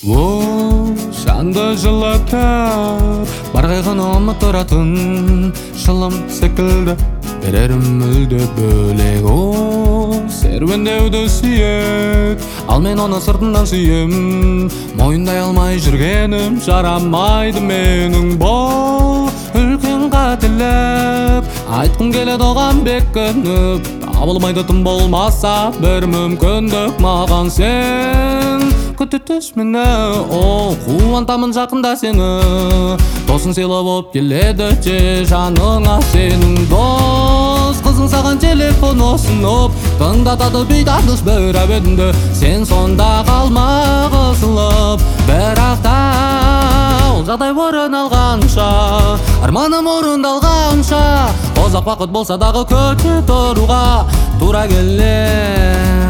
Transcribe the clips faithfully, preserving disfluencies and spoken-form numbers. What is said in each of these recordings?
О, жанды жылатып бар қайғыны ұмыттыратын шылым секілді берерім мүлде бөлек. О, серуендеуді сүйет, ал мен оны сыртынан сүйем. Мойындай алмай жүргенім жарамайды менің. Бұл үлкен қателік, айтқым келеді оған бекініп. Табылмайды тым болмаса бір мүмкіндік маған сен. Күтітіш мені, о, қуантамын жақында сені. Досың сыйлы боп келеді же жаныңа сенің. Дос қызың саған телефон ұсынып тыңдатады бейтаныс бір әуенді. Сен сонда қалма қысылып, бірақ та ол жағдай орын алғанша, арманым орындалғанша, ұзақ уақыт болса дағы күте тұруға тура келер.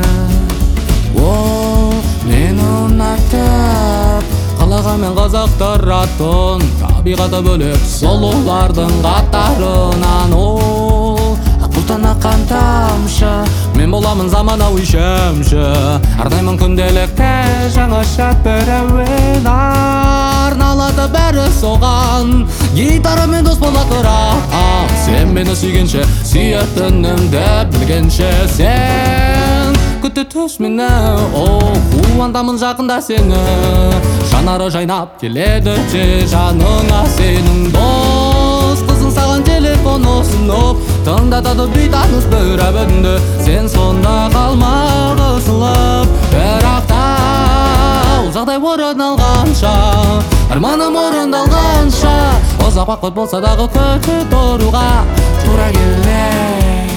О, мені ұнатып қалағанмен қызықтыратын табиғаты бөлек сұлулардың қатарынан. Ол аққұлтан аққан тамшы, мен боламын заманауи шәмші. Арнаймын күнделікте жаңаша бір әуен, арналады бәрі соған. Гитарамен дос бола тұрам, сен мені сүйгенше, сүйетінімді білгенше. Сен күтітіш мені, о, қуантамын жақында сені. Жанары жайнап келеді же жаныңа сенің. Дос қызың саған телефон ұсынып тыңдатады бейтаныс бір әуенді. Сен сонда қалма қысылып, бірақ та ол жағдай орын алғанша, арманым орындалғанша, ұзақ уақыт болса дағы күте тұруға тура келер.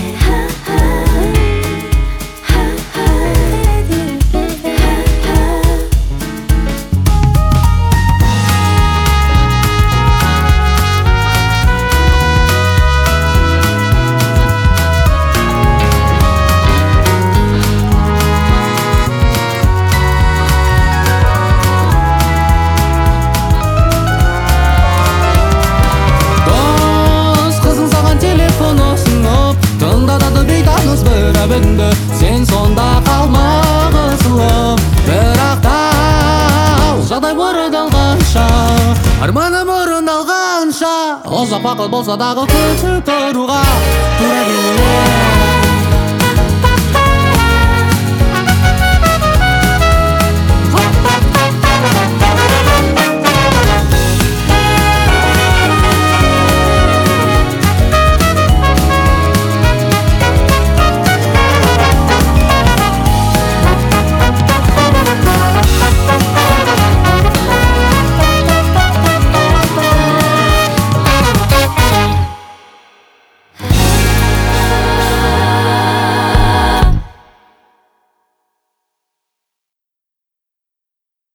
Сен сонда қалма қысылып, бірақ та ол жағдай орындалғанша, арманым орындалғанша, ұзақ уақыт болса дағы күтіп тұруға тура келер.